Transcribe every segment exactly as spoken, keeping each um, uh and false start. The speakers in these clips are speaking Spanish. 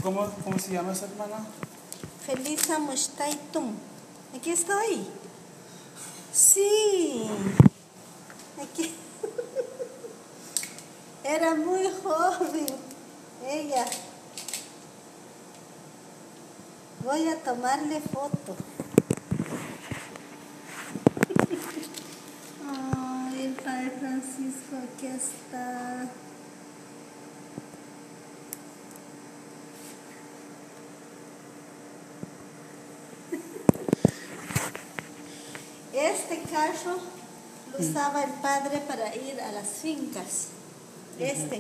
¿Cómo, cómo se llama esa hermana? Felisa Mushtaitum. Aquí estoy. Sí. Aquí. Era muy joven. Ella. Voy a tomarle foto. Ay, el padre Francisco aquí está. Este carro lo usaba el padre para ir a las fincas. Este.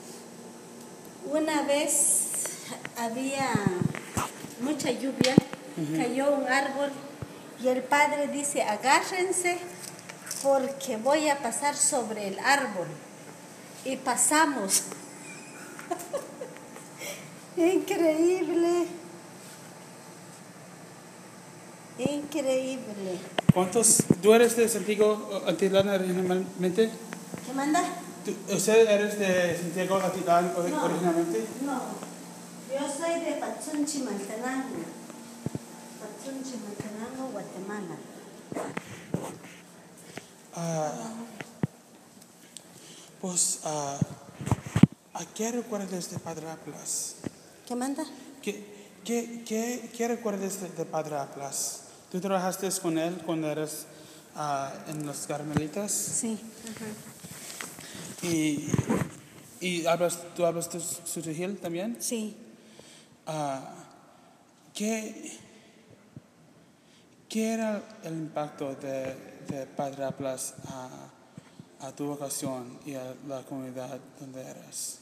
Una vez había mucha lluvia, uh-huh. Cayó un árbol y el padre dice, agárrense porque voy a pasar sobre el árbol. Y pasamos. Increíble. Increíble. ¿Cuántos? ¿Tú eres de Santiago Atitlán originalmente? ¿Qué manda? ¿Usted eres de Santiago Atitlán no, originalmente? No, yo soy de Pachunchimaltenango. Pachunchimaltenango, Guatemala. Uh, pues, uh, ¿a qué recuerdas de Padre Aplas? ¿Qué manda? ¿Qué, qué, qué, qué recuerdas de, de Padre Aplas? ¿Tú trabajaste con él cuando eras uh, en los Carmelitas? Sí. Uh-huh. ¿Y, y hablas, tú hablas de Sutujil también? Sí. Uh, ¿qué, ¿Qué era el impacto de, de Padre Aplas a, a tu vocación y a la comunidad donde eras?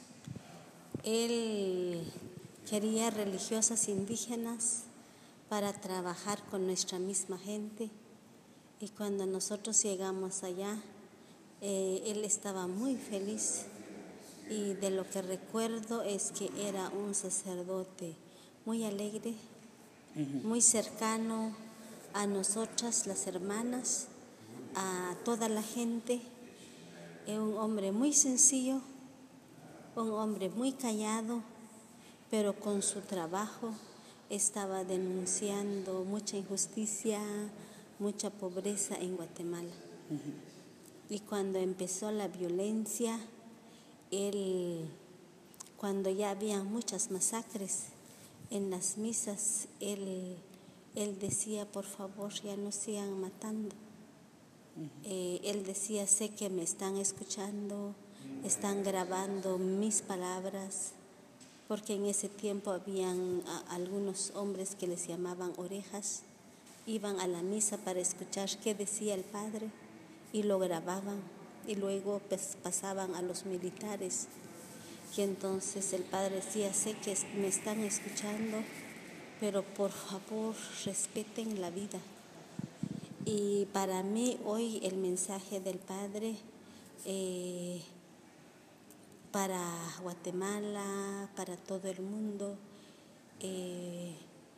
Él quería religiosas indígenas para trabajar con nuestra misma gente, y cuando nosotros llegamos allá, eh, él estaba muy feliz, y de lo que recuerdo es que era un sacerdote muy alegre, uh-huh. Muy cercano a nosotras las hermanas, a toda la gente. Es un hombre muy sencillo, un hombre muy callado, pero con su trabajo estaba denunciando mucha injusticia, mucha pobreza en Guatemala. Uh-huh. Y cuando empezó la violencia, él, cuando ya había muchas masacres en las misas, él, él decía, por favor, ya no sigan matando. Uh-huh. Eh, él decía, sé que me están escuchando, están grabando mis palabras, porque en ese tiempo habían a, algunos hombres que les llamaban orejas, iban a la misa para escuchar qué decía el padre y lo grababan, y luego pues, pasaban a los militares. Y entonces el padre decía, sé que me están escuchando, pero por favor respeten la vida. Y para mí hoy el mensaje del padre eh, para Guatemala, para todo el mundo, eh,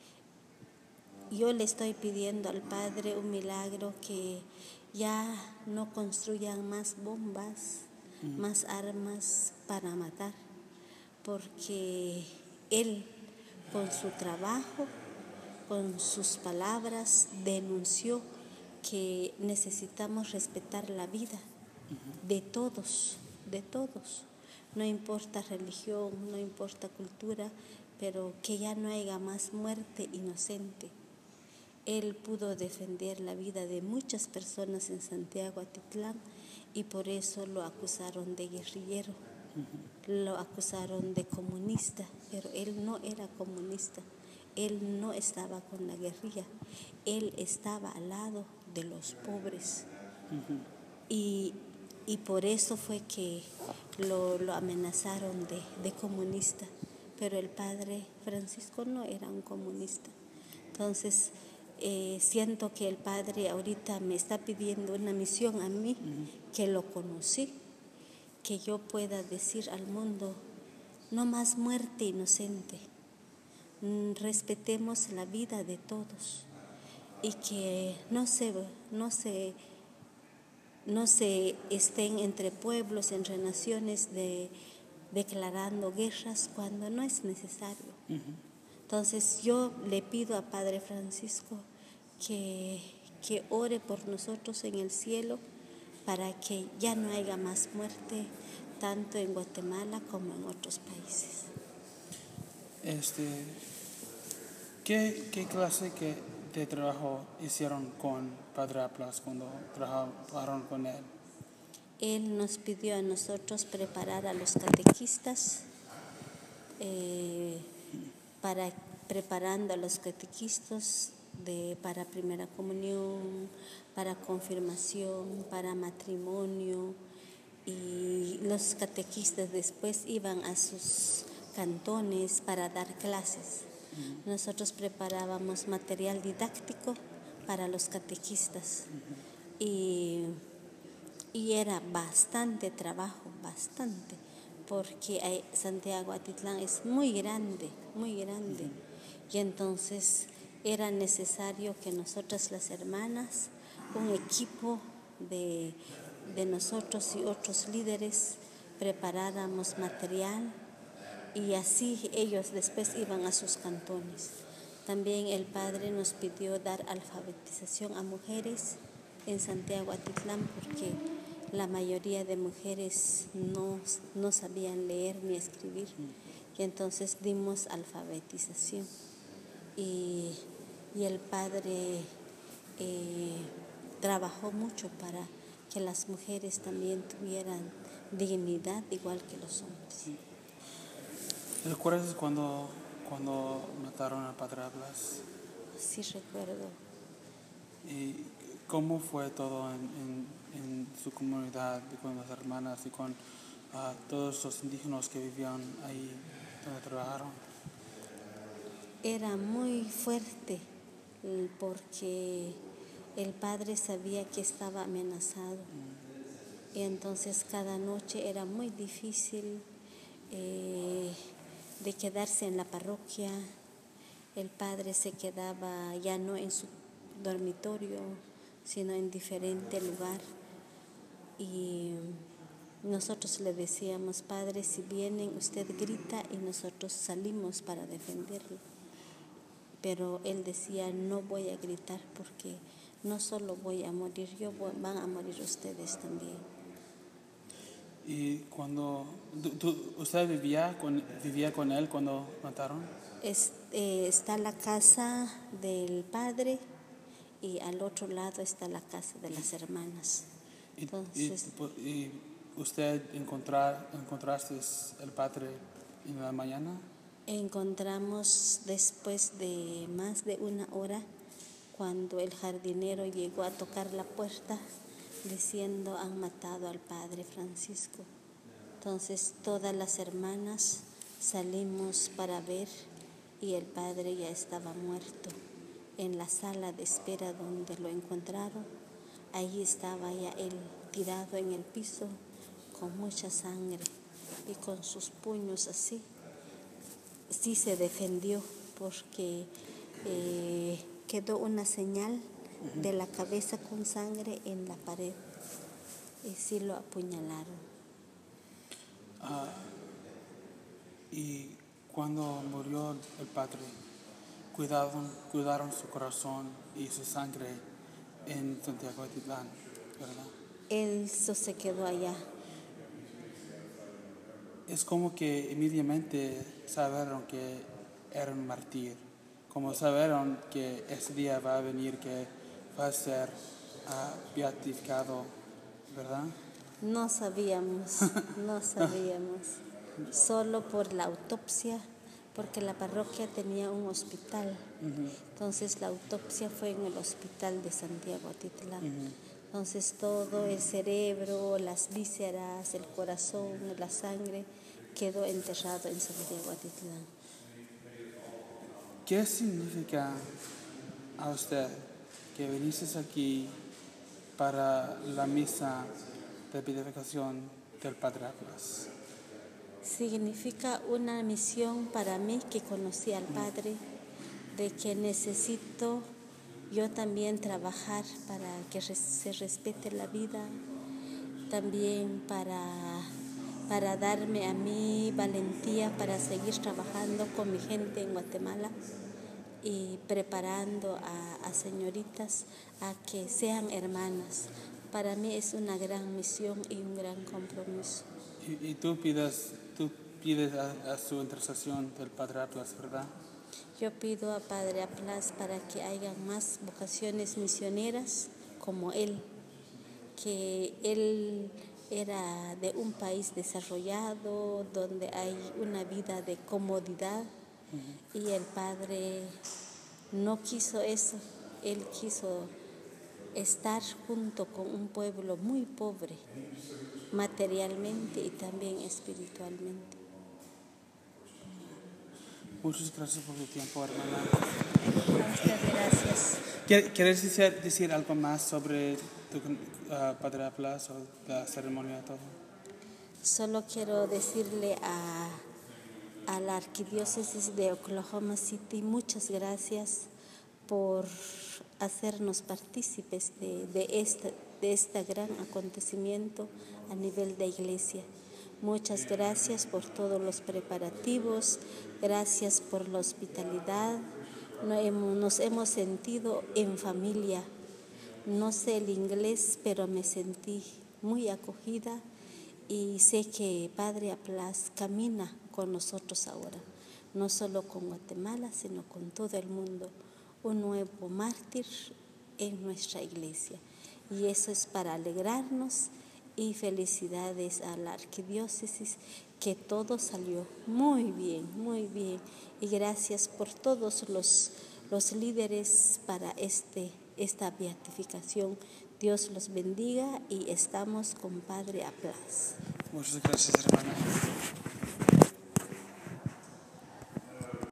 yo le estoy pidiendo al Padre un milagro, que ya no construyan más bombas, mm. más armas para matar, porque Él con su trabajo, con sus palabras, denunció que necesitamos respetar la vida uh-huh. de todos, de todos. No importa religión, no importa cultura, pero que ya no haya más muerte inocente. Él pudo defender la vida de muchas personas en Santiago Atitlán, y por eso lo acusaron de guerrillero, uh-huh. lo acusaron de comunista, pero él no era comunista, él no estaba con la guerrilla, él estaba al lado de los pobres. Uh-huh. y Y por eso fue que lo, lo amenazaron de, de comunista. Pero el padre Francisco no era un comunista. Entonces, eh, siento que el padre ahorita me está pidiendo una misión a mí, uh-huh. que lo conocí, que yo pueda decir al mundo, no más muerte inocente. Respetemos la vida de todos. Y que no se... No se no se estén entre pueblos, entre naciones, de, declarando guerras cuando no es necesario. Uh-huh. Entonces yo le pido a Padre Francisco que, que ore por nosotros en el cielo para que ya no haya más muerte, tanto en Guatemala como en otros países. Este, ¿qué, qué clase que de trabajo hicieron con Padre Aplas cuando trabajaron con él? Él nos pidió a nosotros preparar a los catequistas, eh, para, preparando a los catequistas de, para primera comunión, para confirmación, para matrimonio, y los catequistas después iban a sus cantones para dar clases. Uh-huh. Nosotros preparábamos material didáctico para los catequistas. Uh-huh. y, y era bastante trabajo, bastante, porque hay, Santiago Atitlán es muy grande, muy grande. Uh-huh. Y entonces era necesario que nosotras las hermanas, un equipo de, de nosotros y otros líderes, preparáramos material, y así ellos después iban a sus cantones. También el Padre nos pidió dar alfabetización a mujeres en Santiago Atitlán, porque la mayoría de mujeres no, no sabían leer ni escribir, y entonces dimos alfabetización. Y, y el Padre eh, trabajó mucho para que las mujeres también tuvieran dignidad igual que los hombres. ¿Recuerdas cuando, cuando mataron al Padre Aplas? Sí, recuerdo. ¿Y cómo fue todo en, en, en su comunidad, con las hermanas y con uh, todos los indígenas que vivían ahí donde trabajaron? Era muy fuerte porque el Padre sabía que estaba amenazado. Mm. Y entonces cada noche era muy difícil eh, de quedarse en la parroquia. El Padre se quedaba ya no en su dormitorio, sino en diferente lugar. Y nosotros le decíamos: Padre, si vienen, usted grita y nosotros salimos para defenderlo. Pero él decía: no voy a gritar porque no solo voy a morir yo, van a morir ustedes también. ¿Y cuando tú, usted vivía con, vivía con él cuando mataron? Es, eh, está la casa del Padre y al otro lado está la casa de las hermanas. Entonces, ¿Y, y, y usted encontrar, encontraste el Padre en la mañana? Encontramos después de más de una hora, cuando el jardinero llegó a tocar la puerta diciendo: han matado al Padre Francisco. Entonces todas las hermanas salimos para ver, y el Padre ya estaba muerto. En la sala de espera donde lo encontraron, ahí estaba ya él tirado en el piso con mucha sangre y con sus puños así. Sí se defendió porque eh, quedó una señal uh-huh. de la cabeza con sangre en la pared, y sí lo apuñalaron. Uh, y cuando murió el Padre, cuidaron, cuidaron su corazón y su sangre en Santiago Atitlán, ¿verdad? Él se quedó allá. Es como que inmediatamente sabieron que era un mártir, como sabieron que ese día va a venir, que va a ser uh, beatificado, ¿verdad? No sabíamos, no sabíamos, solo por la autopsia, porque la parroquia tenía un hospital. Uh-huh. Entonces la autopsia fue en el hospital de Santiago Atitlán. Uh-huh. Entonces todo el cerebro, las vísceras, el corazón, la sangre quedó enterrado en Santiago Atitlán. ¿Qué significa a usted que viniste aquí para la misa de beatificación del Padre Aplas? Significa una misión para mí, que conocí al Padre, de que necesito yo también trabajar para que se respete la vida, también para para darme a mí valentía para seguir trabajando con mi gente en Guatemala y preparando a, a señoritas a que sean hermanas. Para mí es una gran misión y un gran compromiso. Y, y tú pides, tú pides a, a su intercesión del Padre Aplas, ¿verdad? Yo pido a Padre Aplas para que haya más vocaciones misioneras como él, que él era de un país desarrollado, donde hay una vida de comodidad, uh-huh. Y el Padre no quiso eso, él quiso estar junto con un pueblo muy pobre, materialmente y también espiritualmente. Muchas gracias por tu tiempo, hermana. Muchas gracias. ¿Quieres decir, decir algo más sobre tu uh, Padre Aplas o la ceremonia todo? Solo quiero decirle a, a la Arquidiócesis de Oklahoma City muchas gracias por hacernos partícipes de, de, este, de este gran acontecimiento a nivel de iglesia. Muchas gracias por todos los preparativos, gracias por la hospitalidad. Nos hemos sentido en familia. No sé el inglés, pero me sentí muy acogida y sé que Padre Aplas camina con nosotros ahora, no solo con Guatemala, sino con todo el mundo. Un nuevo mártir en nuestra iglesia. Y eso es para alegrarnos y felicidades a la arquidiócesis, que todo salió muy bien, muy bien. Y gracias por todos los, los líderes para este, esta beatificación. Dios los bendiga y estamos con Padre Aplas. Muchas gracias, hermana.